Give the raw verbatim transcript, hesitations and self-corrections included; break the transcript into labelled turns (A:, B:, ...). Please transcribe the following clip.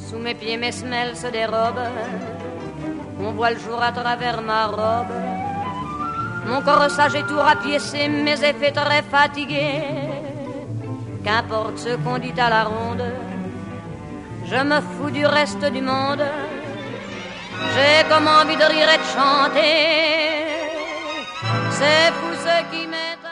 A: Sous mes pieds mes semelles se dérobent, on voit le jour à travers ma robe. Mon corps sage est tout rapiécé, mes effets très fatigués. Qu'importe ce qu'on dit à la ronde, je me fous du reste du monde. J'ai comme envie de rire et de chanter. C'est fou ce qui m'est